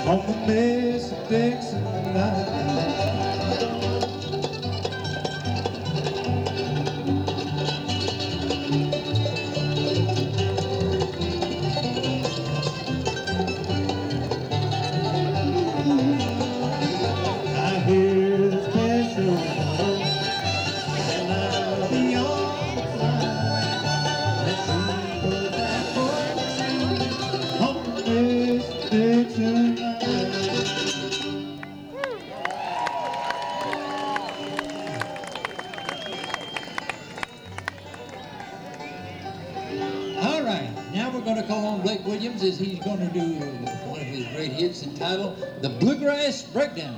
on the Mason Dixon line. I hear the special and I'll be on the fly. Let's see what that boy on the Mason Dixon line. All right, now we're going to call on Blake Williams as he's going to do one of his great hits entitled The Bluegrass Breakdown.